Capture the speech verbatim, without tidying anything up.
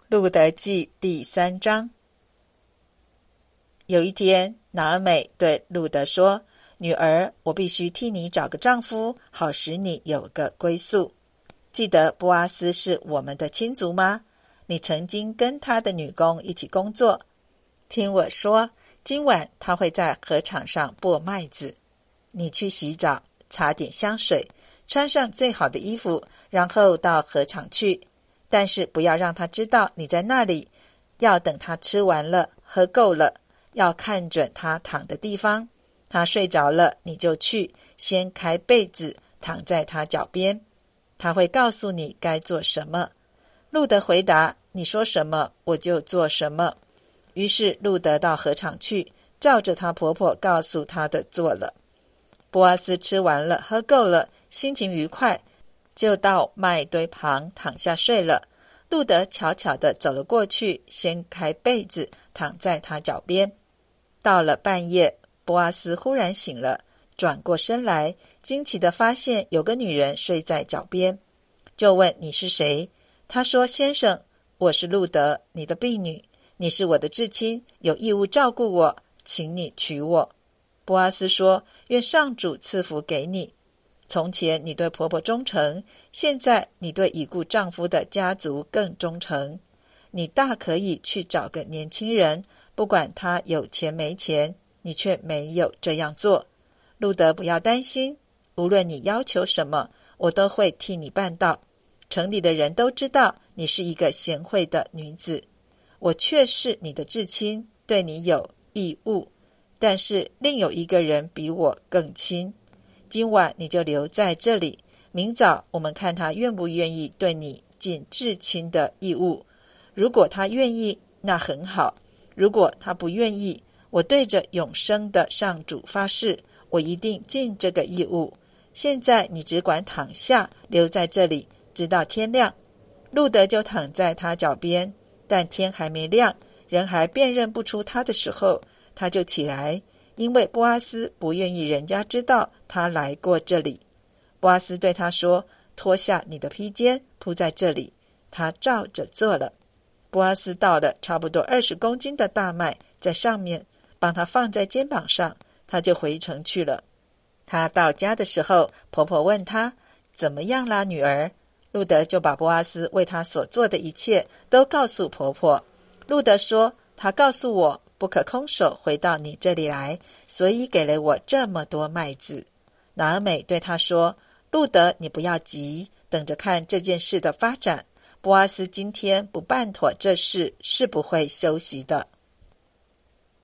路得记第三章。有一天，拿俄美对路得说：女儿，我必须替你找个丈夫，好使你有个归宿。记得波阿斯是我们的亲族吗？你曾经跟他的女工一起工作。听我说，今晚他会在禾场上剥麦子。你去洗澡，擦点香水，穿上最好的衣服，然后到禾场去。但是不要让他知道你在那里，要等他吃完了，喝够了，要看准他躺的地方。他睡着了，你就去，掀开被子，躺在他脚边。他会告诉你该做什么。路得回答：你说什么，我就做什么。于是路得到禾场去，照着她婆婆告诉他的做了。波阿斯吃完了，喝够了，心情愉快，就到麦堆旁躺下睡了。路得悄悄地走了过去，掀开被子，躺在他脚边。到了半夜，波阿斯忽然醒了，转过身来，惊奇地发现有个女人睡在脚边，就问：你是谁？他说：先生，我是路得，你的婢女，你是我的至亲，有义务照顾我，请你娶我。波阿斯说：愿上主赐福给你。从前你对婆婆忠诚，现在你对已故丈夫的家族更忠诚。你大可以去找个年轻人，不管他有钱没钱，你却没有这样做。路得，不要担心，无论你要求什么，我都会替你办到。城里的人都知道你是一个贤惠的女子，我却是你的至亲，对你有义务。但是另有一个人比我更亲，今晚你就留在这里，明早我们看他愿不愿意对你尽至亲的义务。如果他愿意，那很好；如果他不愿意，我对着永生的上主发誓，我一定尽这个义务。现在你只管躺下，留在这里，直到天亮。路得就躺在他脚边，但天还没亮，人还辨认不出他的时候，他就起来，因为波阿斯不愿意人家知道他来过这里。波阿斯对他说：脱下你的披肩，铺在这里。他照着做了。波阿斯倒了差不多二十公斤的大麦在上面，帮他放在肩膀上，他就回城去了。他到家的时候，婆婆问他：怎么样啦，女儿？路得就把波阿斯为他所做的一切都告诉婆婆。路得说：他告诉我不可空手回到你这里来，所以给了我这么多麦子。拿俄美对他说：路得，你不要急，等着看这件事的发展。波阿斯今天不办妥这事，是不会休息的。